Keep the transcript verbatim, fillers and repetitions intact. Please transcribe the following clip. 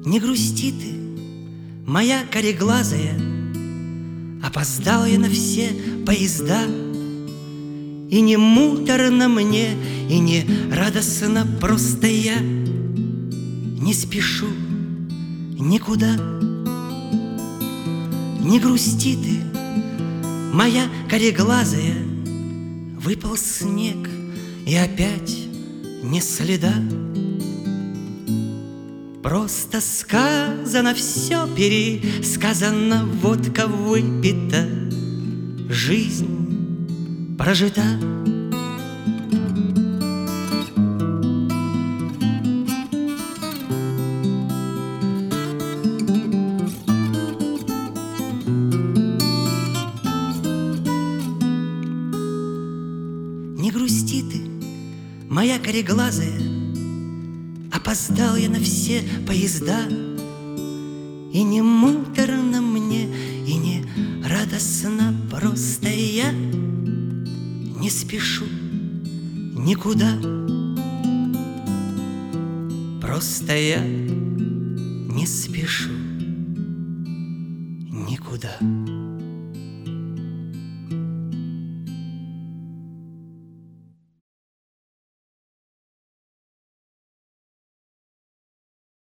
Не грусти ты, моя кореглазая, опоздал я на все поезда. И не муторно мне, и не радостно, просто я не спешу никуда. Не грусти ты, моя кореглазая, выпал снег, и опять не следа. Просто сказано все, пересказано, водка выпита, жизнь прожита. Не грусти ты, моя кореглазая, опоздал я на все поезда. И не муторно мне, и не радостно, просто я не спешу никуда. Просто я не спешу никуда.